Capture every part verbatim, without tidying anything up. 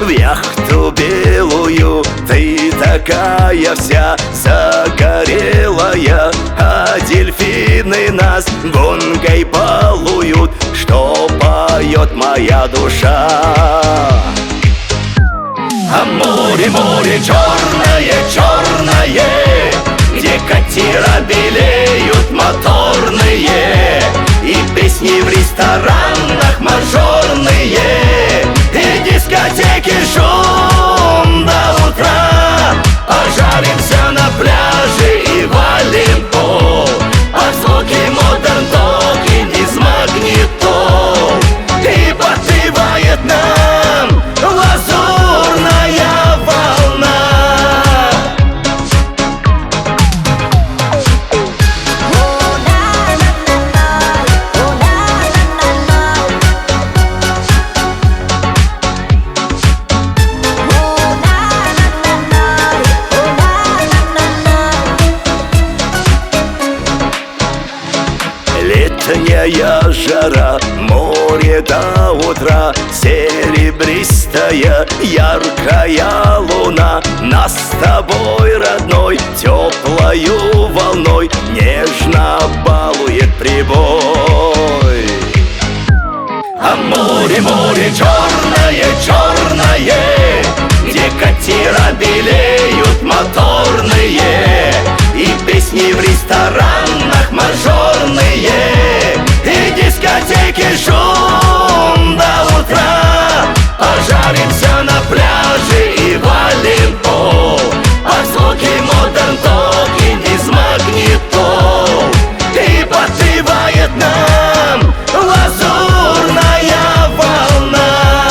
в яхту белую. Ты такая вся загорелая, а дельфины нас гонкой балуют. Что поет моя душа? А море, море черное, черное, где катера белеют моторные, и песни в ресторанах мажорные, и дискотеки шум до утра. Пожаримся на пляже и валим пол под звуки модерн токинг из магнитол. И подпевает нам лазурная волна. Летняя жара, море до утра, серебристая, яркая луна нас с тобой, родной, теплою волной нежно балует прибой. А море, море черное, черное, где катера белеют моторные, и песни в ресторанах мажорные, и дискотеки шум до утра. Пожаримся на пляже и валим пол под звуки модерн токинг из магнитол. И подпевает нам лазурная волна.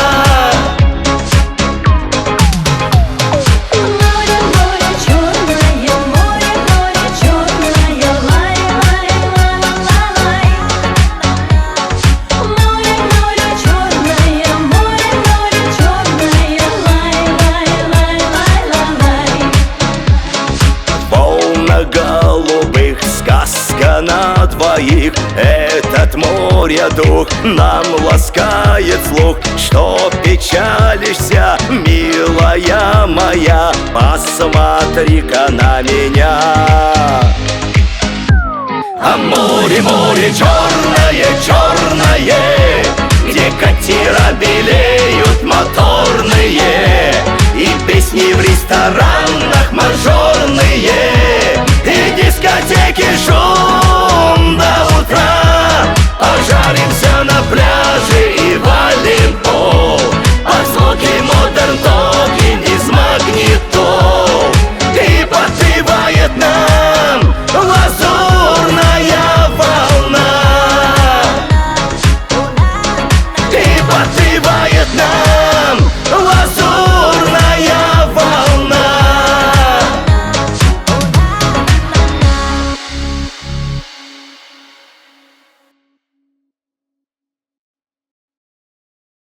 Голубых сказка на двоих, этот море дух нам ласкает слух. Что печалишься, милая моя, посмотри-ка на меня. А море, море черное, черное, где катера белеют моторные, и песни в ресторанах